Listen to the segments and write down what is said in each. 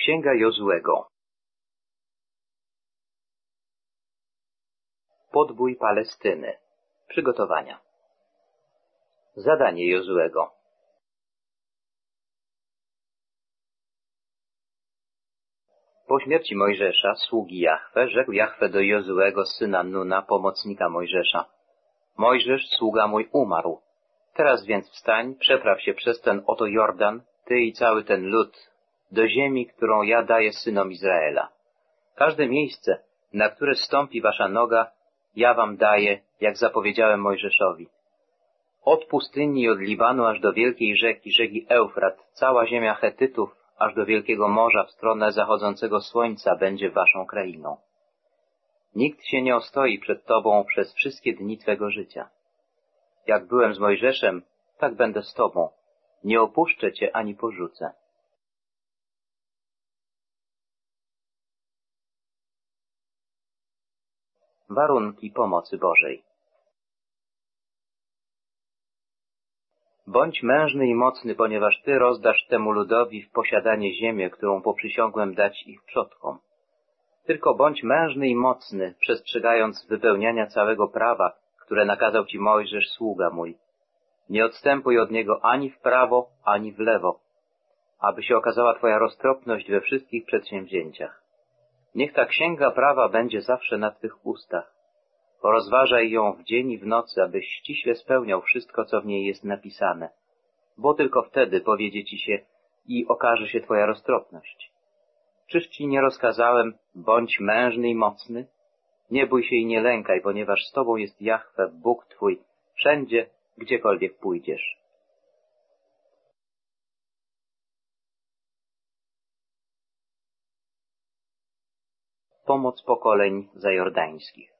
Księga Jozuego. Podbój Palestyny. Przygotowania. Zadanie Jozuego. Po śmierci Mojżesza, sługi Jahwe, rzekł Jahwe do Jozuego, syna Nuna, pomocnika Mojżesza: Mojżesz, sługa mój, umarł. Teraz więc wstań, przepraw się przez ten oto Jordan, ty i cały ten lud, do ziemi, którą ja daję synom Izraela. Każde miejsce, na które stąpi wasza noga, ja wam daję, jak zapowiedziałem Mojżeszowi. Od pustyni i od Libanu aż do wielkiej rzeki Eufrat, cała ziemia Chetytów, aż do wielkiego morza w stronę zachodzącego słońca będzie waszą krainą. Nikt się nie ostoi przed tobą przez wszystkie dni twego życia. Jak byłem z Mojżeszem, tak będę z tobą. Nie opuszczę cię ani porzucę. Warunki pomocy Bożej. Bądź mężny i mocny, ponieważ Ty rozdasz temu ludowi w posiadanie ziemię, którą poprzysiągłem dać ich przodkom. Tylko bądź mężny i mocny, przestrzegając wypełniania całego prawa, które nakazał Ci Mojżesz, sługa mój. Nie odstępuj od niego ani w prawo, ani w lewo, aby się okazała Twoja roztropność we wszystkich przedsięwzięciach. Niech ta księga prawa będzie zawsze na Twych ustach. Rozważaj ją w dzień i w nocy, abyś ściśle spełniał wszystko, co w niej jest napisane, bo tylko wtedy powiedzie Ci się i okaże się Twoja roztropność. Czyż Ci nie rozkazałem, bądź mężny i mocny? Nie bój się i nie lękaj, ponieważ z Tobą jest Jahwe, Bóg Twój, wszędzie, gdziekolwiek pójdziesz. Pomoc pokoleń zajordańskich.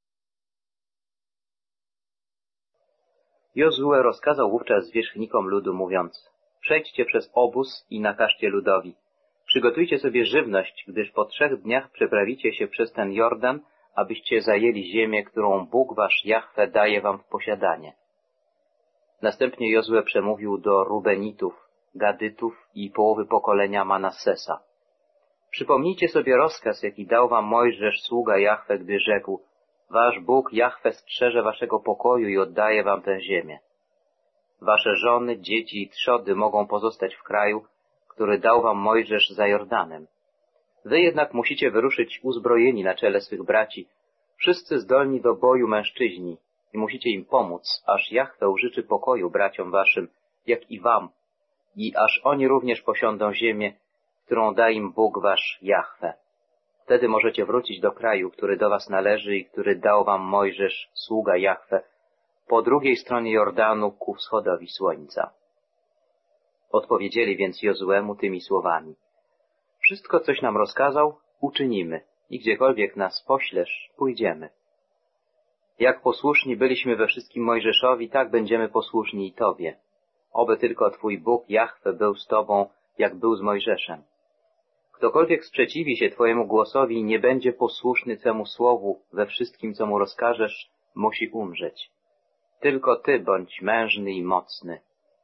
Jozue rozkazał wówczas zwierzchnikom ludu, mówiąc: Przejdźcie przez obóz i nakażcie ludowi. Przygotujcie sobie żywność, gdyż po 3 dniach przeprawicie się przez ten Jordan, abyście zajęli ziemię, którą Bóg wasz Jahwe daje wam w posiadanie. Następnie Jozue przemówił do Rubenitów, Gadytów i połowy pokolenia Manassesa. Przypomnijcie sobie rozkaz, jaki dał wam Mojżesz, sługa Jahwe, gdy rzekł: Wasz Bóg Jahwe strzeże waszego pokoju i oddaje wam tę ziemię. Wasze żony, dzieci i trzody mogą pozostać w kraju, który dał wam Mojżesz za Jordanem. Wy jednak musicie wyruszyć uzbrojeni na czele swych braci, wszyscy zdolni do boju mężczyźni, i musicie im pomóc, aż Jahwe użyczy pokoju braciom waszym, jak i wam, i aż oni również posiądą ziemię, którą da im Bóg wasz Jahwe. Wtedy możecie wrócić do kraju, który do was należy i który dał wam Mojżesz, sługa Jahwe, po drugiej stronie Jordanu ku wschodowi słońca. Odpowiedzieli więc Jozuemu tymi słowami: Wszystko, coś nam rozkazał, uczynimy i gdziekolwiek nas poślesz, pójdziemy. Jak posłuszni byliśmy we wszystkim Mojżeszowi, tak będziemy posłuszni i Tobie. Oby tylko Twój Bóg Jahwe był z Tobą, jak był z Mojżeszem. Ktokolwiek sprzeciwi się Twojemu głosowi i nie będzie posłuszny Twemu słowu we wszystkim, co mu rozkażesz, musi umrzeć. Tylko Ty bądź mężny i mocny.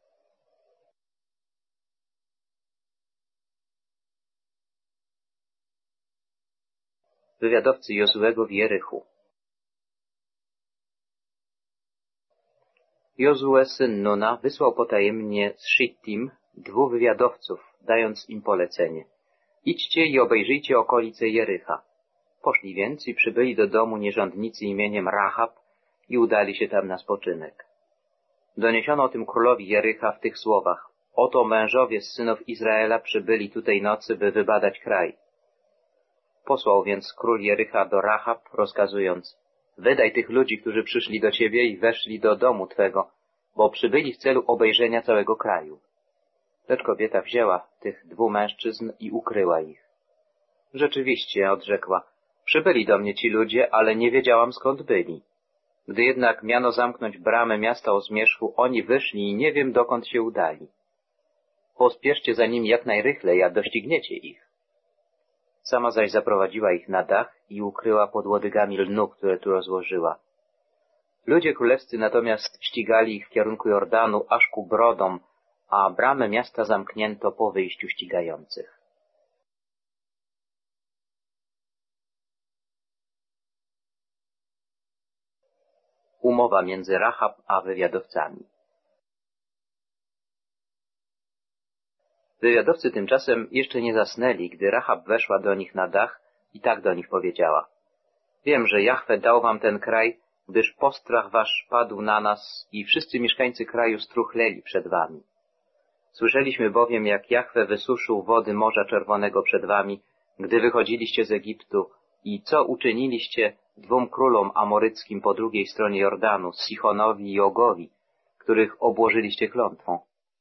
Wywiadowcy Jozuego w Jerichu. Jozue, syn Nuna, wysłał potajemnie z Shittim 2 wywiadowców, dając im polecenie: Idźcie i obejrzyjcie okolice Jericha. Poszli więc i przybyli do domu nierządnicy imieniem Rahab i udali się tam na spoczynek. Doniesiono o tym królowi Jericha w tych słowach: Oto mężowie z synów Izraela przybyli tu tej nocy, by wybadać kraj. Posłał więc król Jericha do Rahab, rozkazując: Wydaj tych ludzi, którzy przyszli do ciebie i weszli do domu twego, bo przybyli w celu obejrzenia całego kraju. Lecz kobieta wzięła tych 2 mężczyzn i ukryła ich. Rzeczywiście, odrzekła, przybyli do mnie ci ludzie, ale nie wiedziałam, skąd byli. Gdy jednak miano zamknąć bramę miasta o zmierzchu, oni wyszli i nie wiem, dokąd się udali. Pospieszcie za nimi jak najrychlej, a dościgniecie ich. Sama zaś zaprowadziła ich na dach i ukryła pod łodygami lnu, które tu rozłożyła. Ludzie królewscy natomiast ścigali ich w kierunku Jordanu aż ku brodom, a bramę miasta zamknięto po wyjściu ścigających. umowa między Rahab a wywiadowcami. Wywiadowcy tymczasem jeszcze nie zasnęli, gdy Rahab weszła do nich na dach i tak do nich powiedziała: Wiem, że Jahwe dał wam ten kraj, gdyż postrach wasz padł na nas i wszyscy mieszkańcy kraju struchleli przed wami. Słyszeliśmy bowiem, jak Jahwe wysuszył wody Morza Czerwonego przed wami, gdy wychodziliście z Egiptu i co uczyniliście dwóm królom amoryckim po drugiej stronie Jordanu, Sihonowi i Ogowi, których obłożyliście klątwą.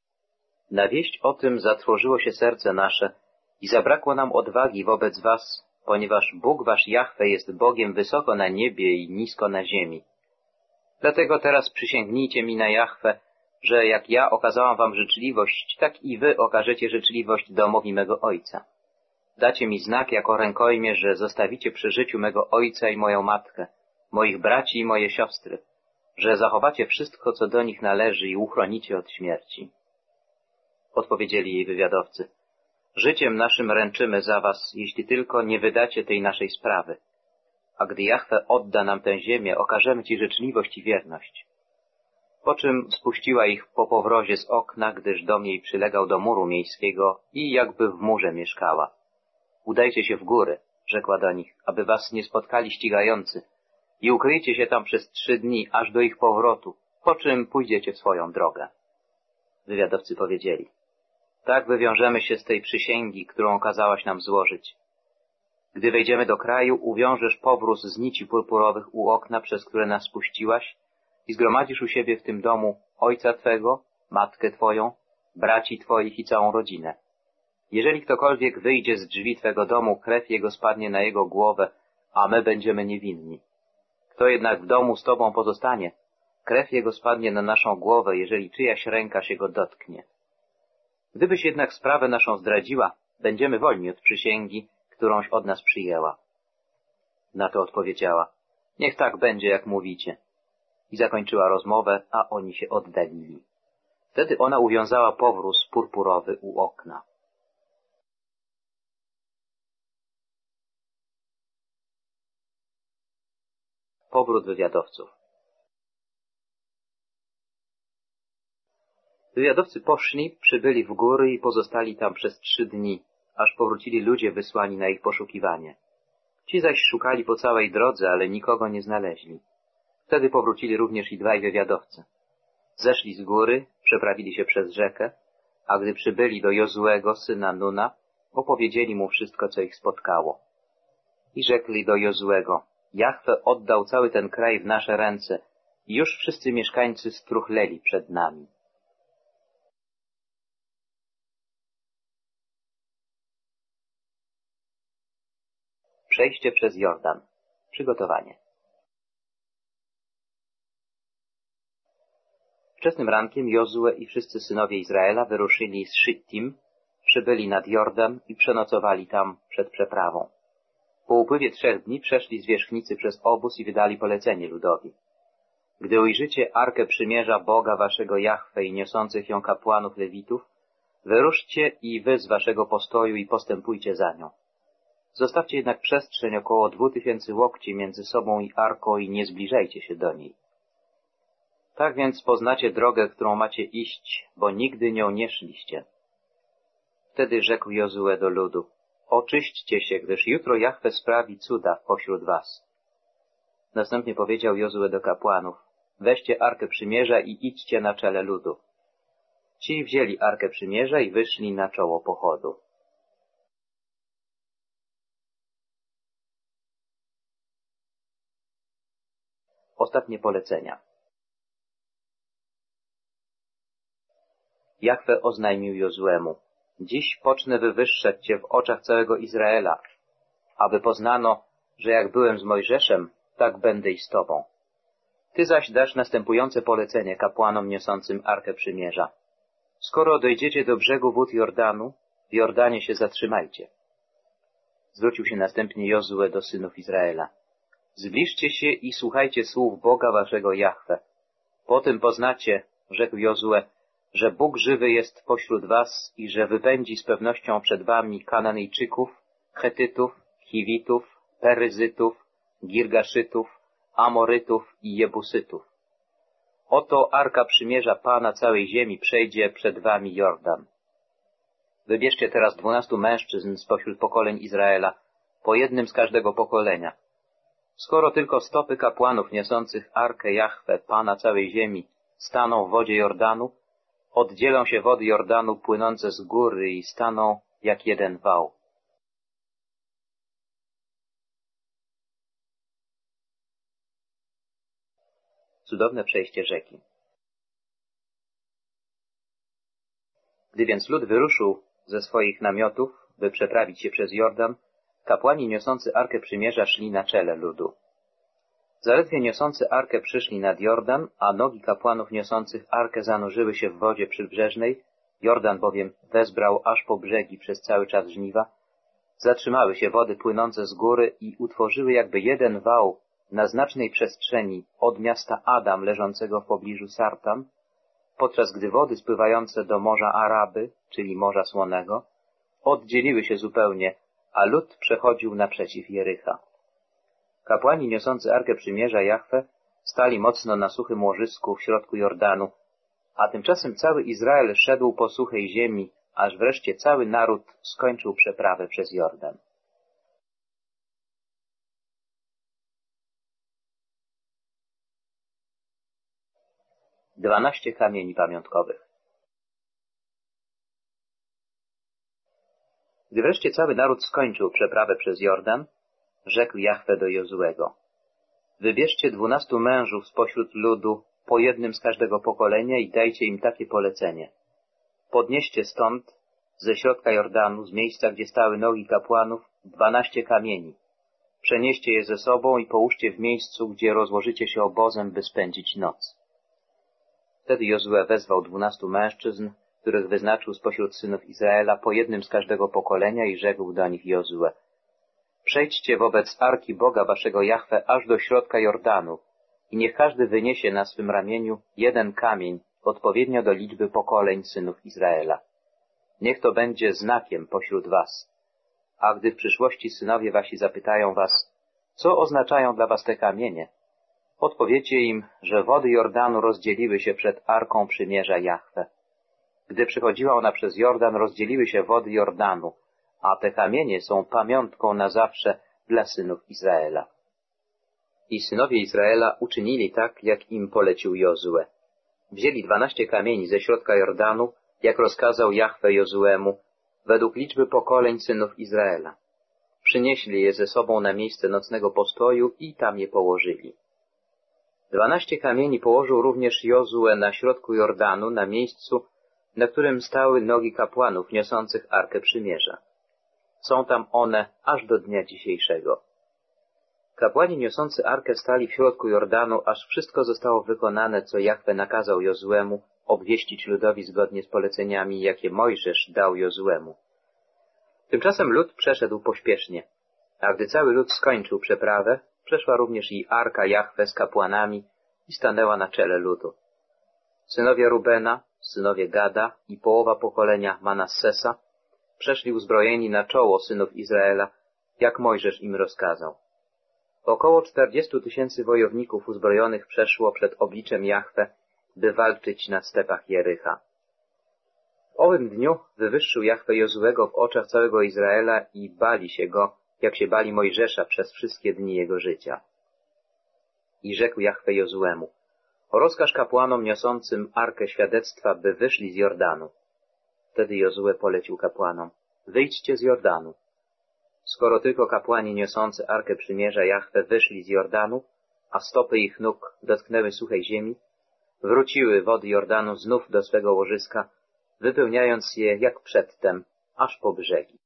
Na wieść o tym zatrwożyło się serce nasze i zabrakło nam odwagi wobec was, ponieważ Bóg wasz Jahwe jest Bogiem wysoko na niebie i nisko na ziemi. Dlatego teraz przysięgnijcie mi na Jahwe, że jak ja okazałam wam życzliwość, tak i wy okażecie życzliwość domowi mego ojca. Dacie mi znak jako rękojmie, że zostawicie przy życiu mego ojca i moją matkę, moich braci i moje siostry, że zachowacie wszystko, co do nich należy i uchronicie od śmierci. Odpowiedzieli jej wywiadowcy: Życiem naszym ręczymy za was, jeśli tylko nie wydacie tej naszej sprawy. A gdy Jahwe odda nam tę ziemię, okażemy ci życzliwość i wierność. Po czym spuściła ich po powrozie z okna, gdyż dom jej przylegał do muru miejskiego i jakby w murze mieszkała. Udajcie się w góry, rzekła do nich, aby was nie spotkali ścigający i ukryjcie się tam przez 3 dni, aż do ich powrotu, po czym pójdziecie w swoją drogę. Wywiadowcy powiedzieli: Tak wywiążemy się z tej przysięgi, którą kazałaś nam złożyć. Gdy wejdziemy do kraju, uwiążesz powróz z nici purpurowych u okna, przez które nas spuściłaś i zgromadzisz u siebie w tym domu ojca twego, matkę twoją, braci twoich i całą rodzinę. Jeżeli ktokolwiek wyjdzie z drzwi twego domu, krew jego spadnie na jego głowę, a my będziemy niewinni. Kto jednak w domu z tobą pozostanie, krew jego spadnie na naszą głowę, jeżeli czyjaś ręka się go dotknie. Gdybyś jednak sprawę naszą zdradziła, będziemy wolni od przysięgi, którąś od nas przyjęła. Na to odpowiedziała: Niech tak będzie, jak mówicie. I zakończyła rozmowę, a oni się oddalili. Wtedy ona uwiązała powróz purpurowy u okna. Powrót wywiadowców. Wywiadowcy poszli, przybyli w góry i pozostali tam przez 3 dni, aż powrócili ludzie wysłani na ich poszukiwanie. Ci zaś szukali po całej drodze, ale nikogo nie znaleźli. Wtedy powrócili również i 2 wywiadowcy. Zeszli z góry, przeprawili się przez rzekę, a gdy przybyli do Jozuego, syna Nuna, opowiedzieli mu wszystko, co ich spotkało. I rzekli do Jozuego: Jahwe oddał cały ten kraj w nasze ręce i już wszyscy mieszkańcy struchleli przed nami. Przejście przez Jordan. Przygotowanie. Wczesnym rankiem Jozue i wszyscy synowie Izraela wyruszyli z Shittim, przybyli nad Jordan i przenocowali tam przed przeprawą. Po upływie 3 dni przeszli zwierzchnicy przez obóz i wydali polecenie ludowi: Gdy ujrzycie Arkę Przymierza Boga waszego Jahwe i niosących ją kapłanów Lewitów, wyruszcie i wy z waszego postoju i postępujcie za nią. Zostawcie jednak przestrzeń około 2000 łokci między sobą i Arką i nie zbliżajcie się do niej. Tak więc poznacie drogę, którą macie iść, bo nigdy nią nie szliście. Wtedy rzekł Jozue do ludu: Oczyśćcie się, gdyż jutro Jahwe sprawi cuda pośród was. Następnie powiedział Jozue do kapłanów: Weźcie Arkę Przymierza i idźcie na czele ludu. Ci wzięli Arkę Przymierza i wyszli na czoło pochodu. Ostatnie polecenia. Jahwe oznajmił Jozuemu: Dziś pocznę wywyższać cię w oczach całego Izraela, aby poznano, że jak byłem z Mojżeszem, tak będę i z tobą. Ty zaś dasz następujące polecenie kapłanom niosącym Arkę Przymierza. Skoro dojdziecie do brzegu wód Jordanu, w Jordanie się zatrzymajcie. Zwrócił się następnie Jozue do synów Izraela: Zbliżcie się i słuchajcie słów Boga waszego Jahwe. Potem poznacie, rzekł Jozue, że Bóg żywy jest pośród was i że wypędzi z pewnością przed wami Kananejczyków, Chetytów, Chiwitów, Peryzytów, Girgaszytów, Amorytów i Jebusytów. Oto Arka Przymierza Pana całej ziemi przejdzie przed wami Jordan. Wybierzcie teraz 12 mężczyzn spośród pokoleń Izraela, po jednym z każdego pokolenia. Skoro tylko stopy kapłanów niosących Arkę Jahwe, Pana całej ziemi, staną w wodzie Jordanu, oddzielą się wody Jordanu płynące z góry i staną jak jeden wał. Cudowne przejście rzeki. Gdy więc lud wyruszył ze swoich namiotów, by przeprawić się przez Jordan, kapłani niosący Arkę Przymierza szli na czele ludu. Zaledwie niosący Arkę przyszli nad Jordan, a nogi kapłanów niosących Arkę zanurzyły się w wodzie przybrzeżnej, Jordan bowiem wezbrał aż po brzegi przez cały czas żniwa, zatrzymały się wody płynące z góry i utworzyły jakby jeden wał na znacznej przestrzeni od miasta Adam leżącego w pobliżu Sartan, podczas gdy wody spływające do Morza Araby, czyli Morza Słonego, oddzieliły się zupełnie, a lud przechodził naprzeciw Jericha. Kapłani niosący Arkę Przymierza Jahwe stali mocno na suchym łożysku w środku Jordanu, a tymczasem cały Izrael szedł po suchej ziemi, aż wreszcie cały naród skończył przeprawę przez Jordan. Dwanaście kamieni pamiątkowych. Gdy wreszcie cały naród skończył przeprawę przez Jordan, rzekł Jahwe do Jozuego: wybierzcie 12 mężów spośród ludu, po jednym z każdego pokolenia i dajcie im takie polecenie. Podnieście stąd, ze środka Jordanu, z miejsca, gdzie stały nogi kapłanów, 12 kamieni. Przenieście je ze sobą i połóżcie w miejscu, gdzie rozłożycie się obozem, by spędzić noc. Wtedy Jozue wezwał 12 mężczyzn, których wyznaczył spośród synów Izraela, po jednym z każdego pokolenia i rzekł do nich Jozue: przejdźcie wobec Arki Boga waszego Jahwe aż do środka Jordanu i niech każdy wyniesie na swym ramieniu jeden kamień, odpowiednio do liczby pokoleń synów Izraela. Niech to będzie znakiem pośród was. A gdy w przyszłości synowie wasi zapytają was, co oznaczają dla was te kamienie, odpowiecie im, że wody Jordanu rozdzieliły się przed Arką Przymierza Jahwe. Gdy przychodziła ona przez Jordan, rozdzieliły się wody Jordanu, a te kamienie są pamiątką na zawsze dla synów Izraela. I synowie Izraela uczynili tak, jak im polecił Jozue. Wzięli 12 kamieni ze środka Jordanu, jak rozkazał Jahwe Jozuemu, według liczby pokoleń synów Izraela. Przynieśli je ze sobą na miejsce nocnego postoju i tam je położyli. 12 kamieni położył również Jozue na środku Jordanu, na miejscu, na którym stały nogi kapłanów niosących Arkę Przymierza. Są tam one aż do dnia dzisiejszego. Kapłani niosący Arkę stali w środku Jordanu, aż wszystko zostało wykonane, co Jahwe nakazał Jozuemu obwieścić ludowi zgodnie z poleceniami, jakie Mojżesz dał Jozuemu. Tymczasem lud przeszedł pośpiesznie, a gdy cały lud skończył przeprawę, przeszła również i Arka Jahwe z kapłanami i stanęła na czele ludu. Synowie Rubena, synowie Gada i połowa pokolenia Manassesa przeszli uzbrojeni na czoło synów Izraela, jak Mojżesz im rozkazał. Około 40 000 wojowników uzbrojonych przeszło przed obliczem Jahwe, by walczyć na stepach Jericha. W owym dniu wywyższył Jahwe Jozuego w oczach całego Izraela i bali się go, jak się bali Mojżesza przez wszystkie dni jego życia. I rzekł Jahwe Jozuemu: rozkaż kapłanom niosącym Arkę Świadectwa, by wyszli z Jordanu. Wtedy Jozue polecił kapłanom: wyjdźcie z Jordanu. Skoro tylko kapłani niosący Arkę Przymierza Jahwe wyszli z Jordanu, a stopy ich nóg dotknęły suchej ziemi, wróciły wody Jordanu znów do swego łożyska, wypełniając je jak przedtem, aż po brzegi.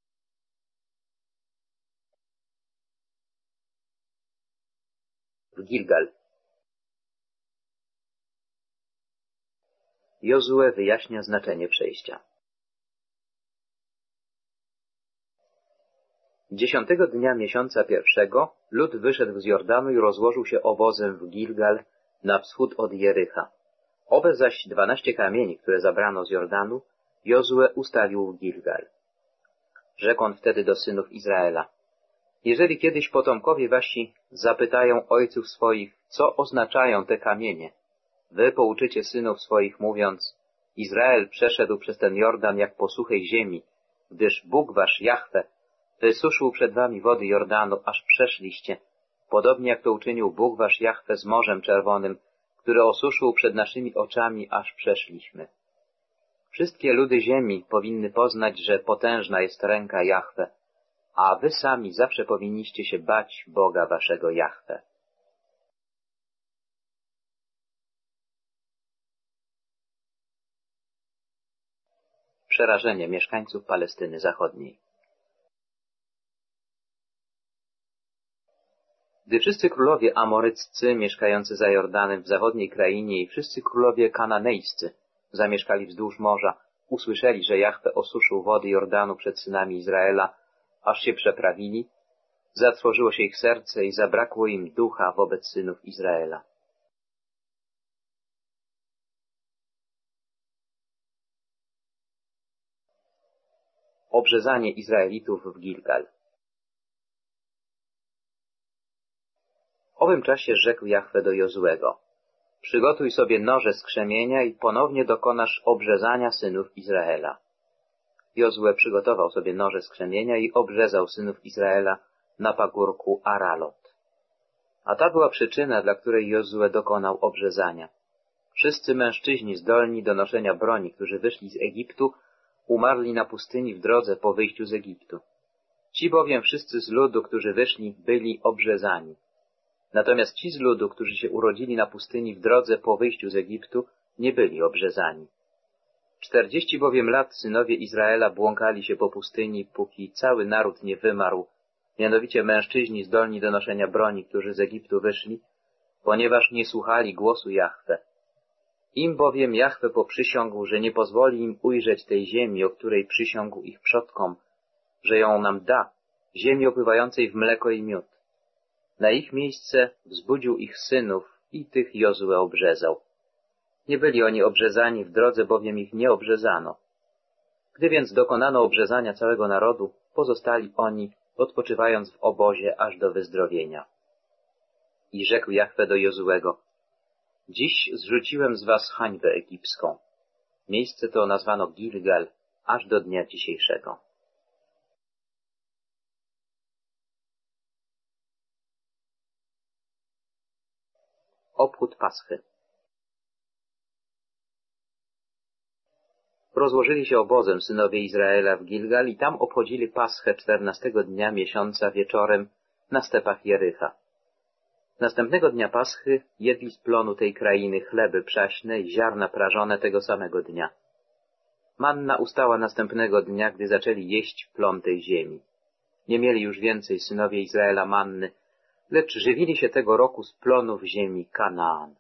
W Gilgal. Jozue wyjaśnia znaczenie przejścia. 10 dnia miesiąca pierwszego lud wyszedł z Jordanu i rozłożył się obozem w Gilgal na wschód od Jericha. Owe zaś 12 kamieni, które zabrano z Jordanu, Jozue ustawił w Gilgal. Rzekł on wtedy do synów Izraela: jeżeli kiedyś potomkowie wasi zapytają ojców swoich, co oznaczają te kamienie, wy pouczycie synów swoich, mówiąc: Izrael przeszedł przez ten Jordan jak po suchej ziemi, gdyż Bóg wasz Jahwe wysuszył przed wami wody Jordanu, aż przeszliście, podobnie jak to uczynił Bóg wasz Jahwe z Morzem Czerwonym, które osuszył przed naszymi oczami, aż przeszliśmy. Wszystkie ludy ziemi powinny poznać, że potężna jest ręka Jahwe, a wy sami zawsze powinniście się bać Boga waszego Jahwe. Przerażenie mieszkańców Palestyny Zachodniej. Gdy wszyscy królowie amoryccy mieszkający za Jordanem w zachodniej krainie i wszyscy królowie kananejscy zamieszkali wzdłuż morza, usłyszeli, że Jahwe osuszył wody Jordanu przed synami Izraela, aż się przeprawili, zatrwożyło się ich serce i zabrakło im ducha wobec synów Izraela. Obrzezanie Izraelitów w Gilgal. W owym czasie rzekł Jahwe do Jozuego: przygotuj sobie noże z krzemienia i ponownie dokonasz obrzezania synów Izraela. Jozue przygotował sobie noże z krzemienia i obrzezał synów Izraela na pagórku Aralot. A ta była przyczyna, dla której Jozue dokonał obrzezania. Wszyscy mężczyźni zdolni do noszenia broni, którzy wyszli z Egiptu, umarli na pustyni w drodze po wyjściu z Egiptu. Ci bowiem wszyscy z ludu, którzy wyszli, byli obrzezani. Natomiast ci z ludu, którzy się urodzili na pustyni w drodze po wyjściu z Egiptu, nie byli obrzezani. 40 bowiem lat synowie Izraela błąkali się po pustyni, póki cały naród nie wymarł, mianowicie mężczyźni zdolni do noszenia broni, którzy z Egiptu wyszli, ponieważ nie słuchali głosu Jahwe. Im bowiem Jahwe poprzysiągł, że nie pozwoli im ujrzeć tej ziemi, o której przysiągł ich przodkom, że ją nam da, ziemi opływającej w mleko i miód. Na ich miejsce wzbudził ich synów i tych Jozue obrzezał. Nie byli oni obrzezani w drodze, bowiem ich nie obrzezano. Gdy więc dokonano obrzezania całego narodu, pozostali oni, odpoczywając w obozie aż do wyzdrowienia. I rzekł Jahwe do Jozuego: dziś zrzuciłem z was hańbę egipską. Miejsce to nazwano Gilgal aż do dnia dzisiejszego. Obchód Paschy. Rozłożyli się obozem synowie Izraela w Gilgal i tam obchodzili Paschę 14 dnia miesiąca wieczorem na stepach Jericha. Następnego dnia Paschy jedli z plonu tej krainy chleby przaśne i ziarna prażone tego samego dnia. Manna ustała następnego dnia, gdy zaczęli jeść plon tej ziemi. Nie mieli już więcej synowie Izraela manny, lecz żywili się tego roku z plonów ziemi Kanaan.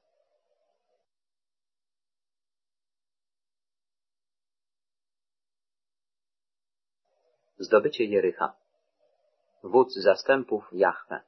Zdobycie Jericha. Wódz zastępów Jahwe.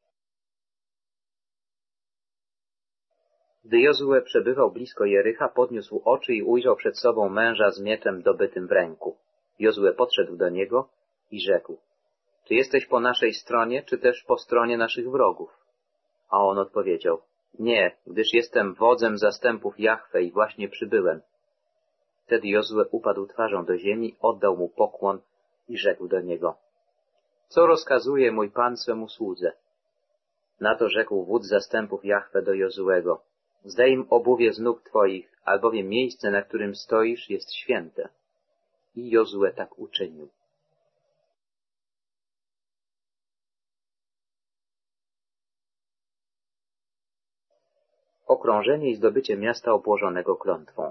Gdy Jozue przebywał blisko Jericha, podniósł oczy i ujrzał przed sobą męża z mieczem dobytym w ręku. Jozue podszedł do niego i rzekł: czy jesteś po naszej stronie, czy też po stronie naszych wrogów? A on odpowiedział: nie, gdyż jestem wodzem zastępów Jahwe i właśnie przybyłem. Wtedy Jozue upadł twarzą do ziemi, oddał mu pokłon i rzekł do niego: co rozkazuje mój pan swemu słudze? Na to rzekł wódz zastępów Jahwe do Jozuego: zdejm obuwie z nóg twoich, albowiem miejsce, na którym stoisz, jest święte. I Jozue tak uczynił. Okrążenie i zdobycie miasta obłożonego klątwą.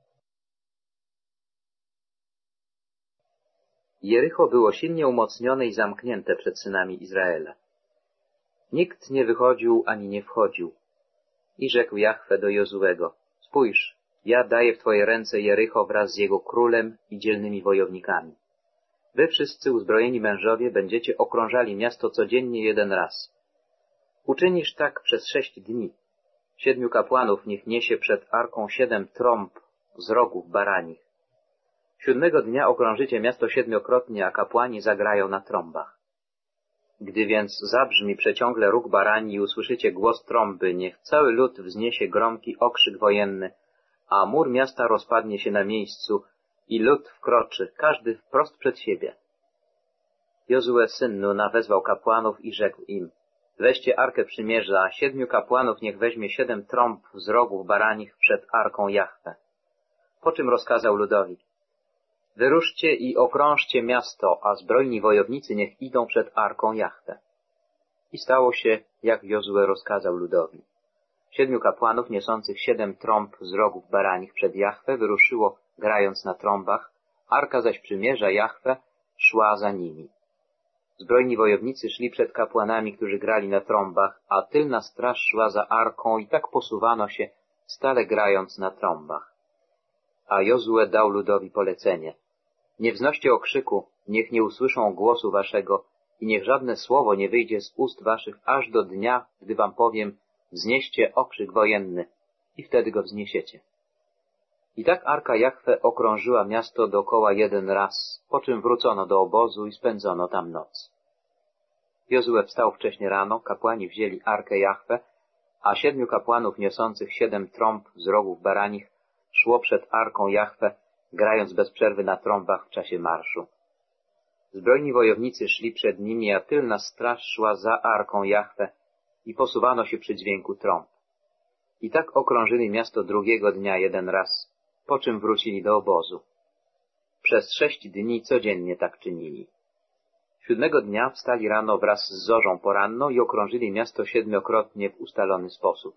Jericho było silnie umocnione i zamknięte przed synami Izraela. Nikt nie wychodził ani nie wchodził. I rzekł Jahwe do Jozuego: spójrz, ja daję w twoje ręce Jericho wraz z jego królem i dzielnymi wojownikami. Wy wszyscy uzbrojeni mężowie będziecie okrążali miasto codziennie jeden raz. Uczynisz tak przez 6 dni. 7 kapłanów niech niesie przed arką 7 trąb z rogów baranich. 7 dnia okrążycie miasto 7-krotnie, a kapłani zagrają na trąbach. Gdy więc zabrzmi przeciągle róg barani i usłyszycie głos trąby, niech cały lud wzniesie gromki okrzyk wojenny, a mur miasta rozpadnie się na miejscu i lud wkroczy, każdy wprost przed siebie. Jozue syn Nuna wezwał kapłanów i rzekł im: weźcie Arkę Przymierza, a 7 kapłanów niech weźmie 7 trąb z rogów baranich przed Arką Jahwe. Po czym rozkazał ludowi: wyruszcie i okrążcie miasto, a zbrojni wojownicy niech idą przed Arką Jahwe. I stało się, jak Jozue rozkazał ludowi. 7 kapłanów niosących 7 trąb z rogów baranich przed Jahwe wyruszyło, grając na trąbach, Arka zaś Przymierza Jahwe szła za nimi. Zbrojni wojownicy szli przed kapłanami, którzy grali na trąbach, a tylna straż szła za Arką i tak posuwano się, stale grając na trąbach. A Jozue dał ludowi polecenie: nie wznoście okrzyku, niech nie usłyszą głosu waszego i niech żadne słowo nie wyjdzie z ust waszych aż do dnia, gdy wam powiem: wznieście okrzyk wojenny, i wtedy go wzniesiecie. I tak Arka Jahwe okrążyła miasto dookoła 1 raz, po czym wrócono do obozu i spędzono tam noc. Jozue wstał wcześnie rano, kapłani wzięli Arkę Jahwe, a 7 kapłanów niosących 7 trąb z rogów baranich szło przed Arką Jahwe, grając bez przerwy na trąbach w czasie marszu. Zbrojni wojownicy szli przed nimi, a tylna straż szła za Arką Jahwe i posuwano się przy dźwięku trąb. I tak okrążyli miasto drugiego dnia 1 raz, po czym wrócili do obozu. Przez 6 dni codziennie tak czynili. 7 dnia wstali rano wraz z zorzą poranną i okrążyli miasto 7-krotnie w ustalony sposób.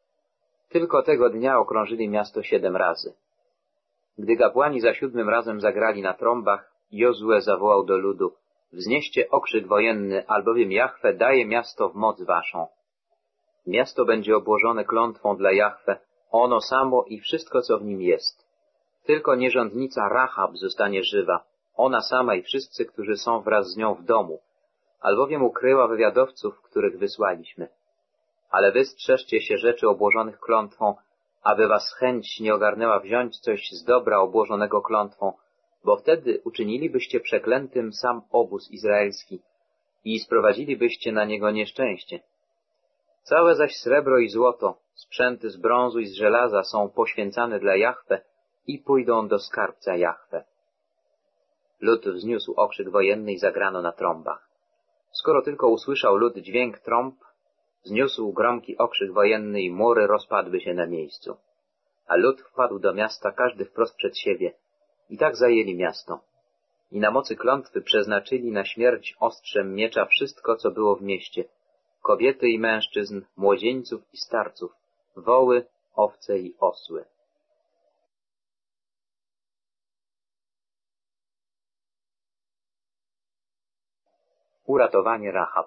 Tylko tego dnia okrążyli miasto 7 razy. Gdy kapłani za 7 razem zagrali na trąbach, Jozue zawołał do ludu: wznieście okrzyk wojenny, albowiem Jahwe daje miasto w moc waszą. Miasto będzie obłożone klątwą dla Jahwe, ono samo i wszystko, co w nim jest. Tylko nierządnica Rahab zostanie żywa, ona sama i wszyscy, którzy są wraz z nią w domu, albowiem ukryła wywiadowców, których wysłaliśmy. Ale wy strzeżcie się rzeczy obłożonych klątwą, aby was chęć nie ogarnęła wziąć coś z dobra obłożonego klątwą, bo wtedy uczynilibyście przeklętym sam obóz izraelski i sprowadzilibyście na niego nieszczęście. Całe zaś srebro i złoto, sprzęty z brązu i z żelaza są poświęcane dla Jahwe i pójdą do skarbca Jahwe. Lud wzniósł okrzyk wojenny i zagrano na trąbach. Skoro tylko usłyszał lud dźwięk trąb, wzniósł gromki okrzyk wojenny i mury rozpadły się na miejscu. A lud wpadł do miasta, każdy wprost przed siebie, i tak zajęli miasto. I na mocy klątwy przeznaczyli na śmierć ostrzem miecza wszystko, co było w mieście: kobiety i mężczyzn, młodzieńców i starców, woły, owce i osły. Uratowanie Rahab.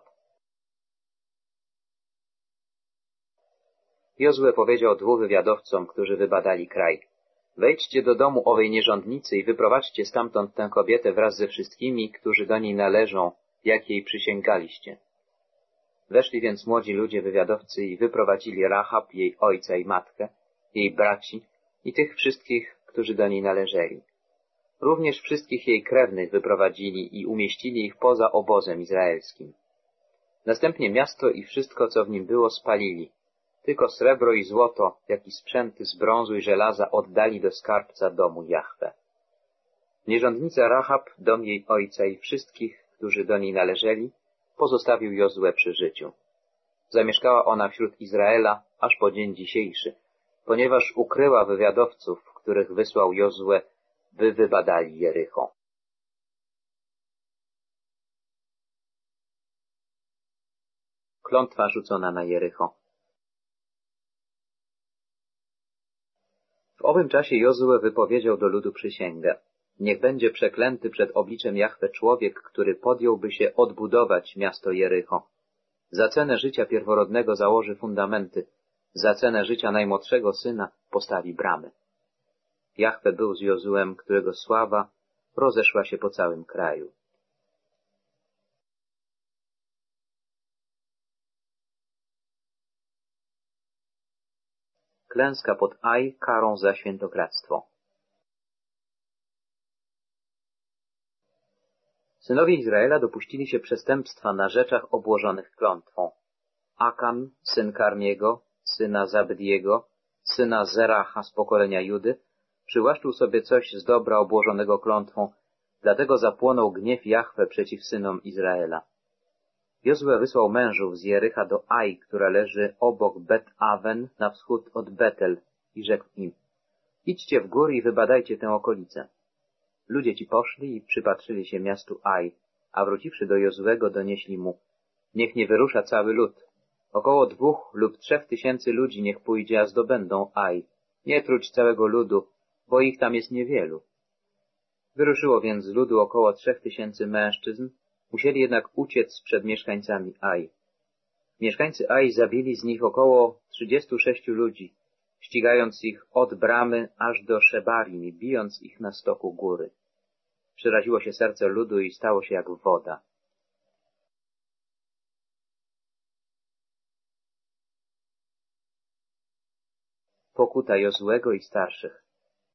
Jozue powiedział 2 wywiadowcom, którzy wybadali kraj: wejdźcie do domu owej nierządnicy i wyprowadźcie stamtąd tę kobietę wraz ze wszystkimi, którzy do niej należą, jak jej przysięgaliście. Weszli więc młodzi ludzie wywiadowcy i wyprowadzili Rahab, jej ojca i matkę, jej braci i tych wszystkich, którzy do niej należeli. Również wszystkich jej krewnych wyprowadzili i umieścili ich poza obozem izraelskim. Następnie miasto i wszystko, co w nim było, spalili. Tylko srebro i złoto, jak i sprzęty z brązu i żelaza oddali do skarbca domu Jahwe. Nierządnica Rahab, dom jej ojca i wszystkich, którzy do niej należeli, pozostawił Jozue przy życiu. Zamieszkała ona wśród Izraela aż po dzień dzisiejszy, ponieważ ukryła wywiadowców, których wysłał Jozue, by wybadali Jericho. Klątwa rzucona na Jericho. W owym czasie Jozue wypowiedział do ludu przysięgę: niech będzie przeklęty przed obliczem Jahwe człowiek, który podjąłby się odbudować miasto Jericho. Za cenę życia pierworodnego założy fundamenty, za cenę życia najmłodszego syna postawi bramy. Jahwe był z Jozuem, którego sława rozeszła się po całym kraju. Klęska pod Aj karą za świętokradztwo. Synowie Izraela dopuścili się przestępstwa na rzeczach obłożonych klątwą. Akan, syn Karmiego, syna Zabdiego, syna Zeracha z pokolenia Judy, przywłaszczył sobie coś z dobra obłożonego klątwą, dlatego zapłonął gniew Jahwe przeciw synom Izraela. Jozue wysłał mężów z Jericha do Ai, która leży obok Bet-Awen na wschód od Betel, i rzekł im: idźcie w góry i wybadajcie tę okolicę. Ludzie ci poszli i przypatrzyli się miastu Ai, a wróciwszy do Jozuego donieśli mu: niech nie wyrusza cały lud. Około 2 lub 3 tysięcy ludzi niech pójdzie, a zdobędą Ai. Nie truć całego ludu, bo ich tam jest niewielu. Wyruszyło więc z ludu około 3 tysięcy mężczyzn, musieli jednak uciec przed mieszkańcami Ai. Mieszkańcy Ai zabili z nich około 36 ludzi, ścigając ich od bramy aż do Szebarim i bijąc ich na stoku góry. Przeraziło się serce ludu i stało się jak woda. Pokuta Jozuego i starszych.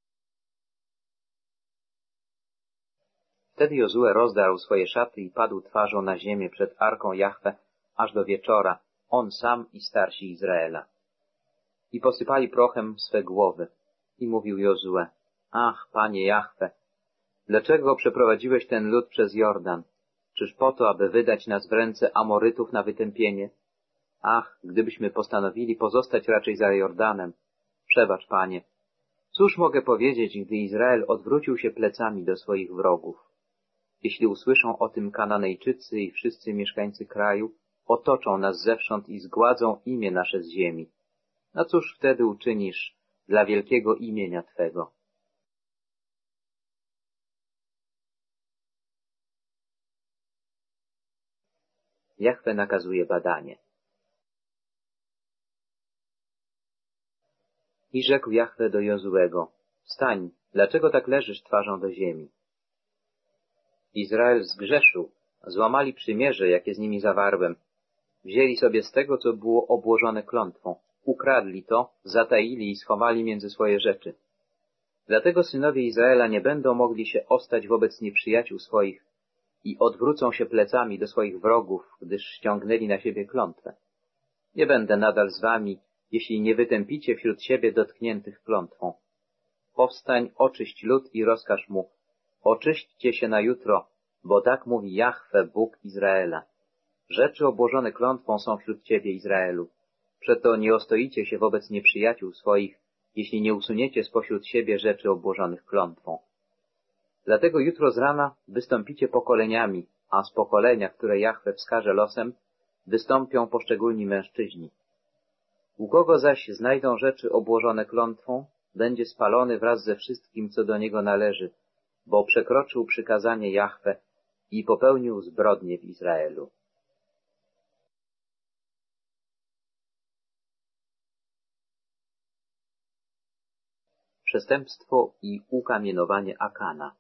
Wtedy Jozue rozdarł swoje szaty i padł twarzą na ziemię przed Arką Jahwe aż do wieczora, on sam i starsi Izraela. I posypali prochem swe głowy. I mówił Jozue: ach, Panie Jahwe, dlaczego przeprowadziłeś ten lud przez Jordan? Czyż po to, aby wydać nas w ręce Amorytów na wytępienie? Ach, gdybyśmy postanowili pozostać raczej za Jordanem. Przebacz, Panie. Cóż mogę powiedzieć, gdy Izrael odwrócił się plecami do swoich wrogów? Jeśli usłyszą o tym Kananejczycy i wszyscy mieszkańcy kraju, otoczą nas zewsząd i zgładzą imię nasze z ziemi. A cóż wtedy uczynisz dla wielkiego imienia Twego? Jahwe nakazuje badanie. I rzekł Jahwe do Jozuego: wstań, dlaczego tak leżysz twarzą do ziemi? Izrael zgrzeszył, złamali przymierze, jakie z nimi zawarłem. Wzięli sobie z tego, co było obłożone klątwą, ukradli to, zataili i schowali między swoje rzeczy. Dlatego synowie Izraela nie będą mogli się ostać wobec nieprzyjaciół swoich i odwrócą się plecami do swoich wrogów, gdyż ściągnęli na siebie klątwę. Nie będę nadal z wami, jeśli nie wytępicie wśród siebie dotkniętych klątwą. Powstań, oczyść lud i rozkaż mu: oczyśćcie się na jutro, bo tak mówi Jahwe, Bóg Izraela. Rzeczy obłożone klątwą są wśród ciebie, Izraelu. Przeto nie ostoicie się wobec nieprzyjaciół swoich, jeśli nie usuniecie spośród siebie rzeczy obłożonych klątwą. Dlatego jutro z rana wystąpicie pokoleniami, a z pokolenia, które Jahwe wskaże losem, wystąpią poszczególni mężczyźni. U kogo zaś znajdą rzeczy obłożone klątwą, będzie spalony wraz ze wszystkim, co do niego należy, bo przekroczył przykazanie Jahwe i popełnił zbrodnię w Izraelu. Przestępstwo i ukamienowanie Akana.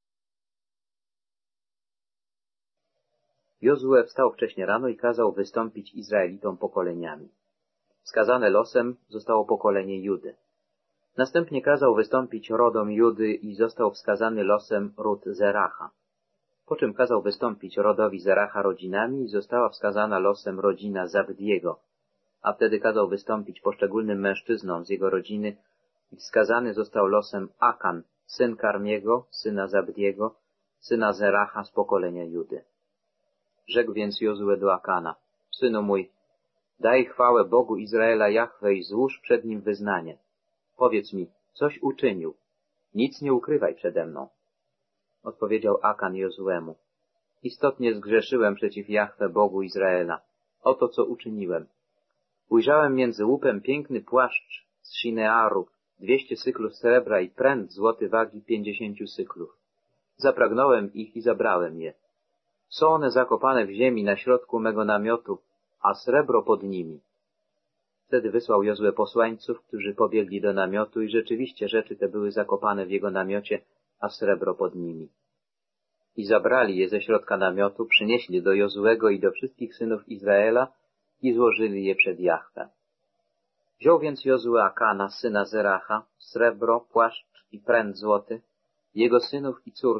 Jozue wstał wcześnie rano i kazał wystąpić Izraelitom pokoleniami. Wskazane losem zostało pokolenie Judy. Następnie kazał wystąpić rodom Judy i został wskazany losem ród Zeracha. Po czym kazał wystąpić rodowi Zeracha rodzinami i została wskazana losem rodzina Zabdiego, a wtedy kazał wystąpić poszczególnym mężczyznom z jego rodziny i wskazany został losem Akan, syn Karmiego, syna Zabdiego, syna Zeracha z pokolenia Judy. Rzekł więc Jozue do Akana: synu mój, daj chwałę Bogu Izraela Jahwe i złóż przed nim wyznanie. Powiedz mi, coś uczynił. Nic nie ukrywaj przede mną. Odpowiedział Akan Jozuemu: istotnie zgrzeszyłem przeciw Jahwe Bogu Izraela. Oto co uczyniłem. Ujrzałem między łupem piękny płaszcz z Shinearu, 200 syklów srebra i pręt złoty wagi 50 syklów. Zapragnąłem ich i zabrałem je. Są one zakopane w ziemi na środku mego namiotu, a srebro pod nimi. Wtedy wysłał Jozue posłańców, którzy pobiegli do namiotu i rzeczywiście rzeczy te były zakopane w jego namiocie, a srebro pod nimi. I zabrali je ze środka namiotu, przynieśli do Jozuego i do wszystkich synów Izraela i złożyli je przed Jahwe. Wziął więc Jozue Akana, syna Zeracha, srebro, płaszcz i pręt złoty, jego synów i córki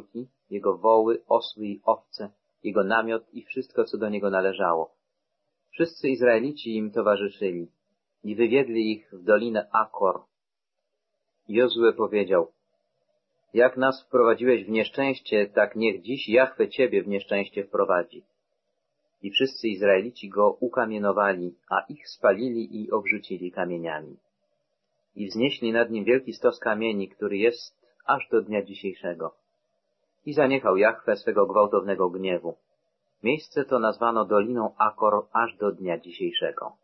jego woły, osły i owce, jego namiot i wszystko, co do niego należało. Wszyscy Izraelici im towarzyszyli i wywiedli ich w dolinę Akor. Jozue powiedział: jak nas wprowadziłeś w nieszczęście, tak niech dziś Jahwe ciebie w nieszczęście wprowadzi. I wszyscy Izraelici go ukamienowali, a ich spalili i obrzucili kamieniami. I wznieśli nad nim wielki stos kamieni, który jest aż do dnia dzisiejszego. I zaniechał Jahwe swego gwałtownego gniewu. Miejsce to nazwano Doliną Akor aż do dnia dzisiejszego.